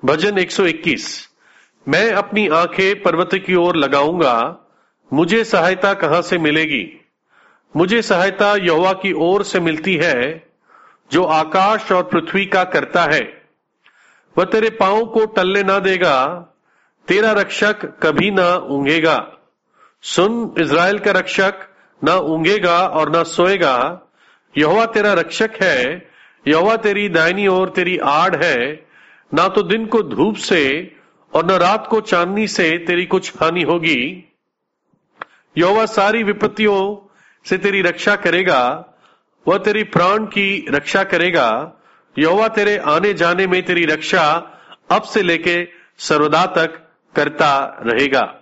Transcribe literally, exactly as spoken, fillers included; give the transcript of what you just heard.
भजन एक सौ इक्कीस। मैं अपनी आंखें पर्वत की ओर लगाऊंगा, मुझे सहायता कहां से मिलेगी? मुझे सहायता यहोवा की ओर से मिलती है, जो आकाश और पृथ्वी का करता है। वह तेरे पांव को टलने ना देगा, तेरा रक्षक कभी ना ऊंघेगा। सुन, इज़राइल का रक्षक ना ऊंघेगा और ना सोएगा। यहोवा तेरा रक्षक है, यहोवा तेरी दाहिनी ओर तेरी आड़ है। ना तो दिन को धूप से और न रात को चांदनी से तेरी कुछ हानि होगी। यहोवा सारी विपत्तियों से तेरी रक्षा करेगा, वह तेरी प्राण की रक्षा करेगा। यहोवा तेरे आने जाने में तेरी रक्षा अब से लेके सर्वदा तक करता रहेगा।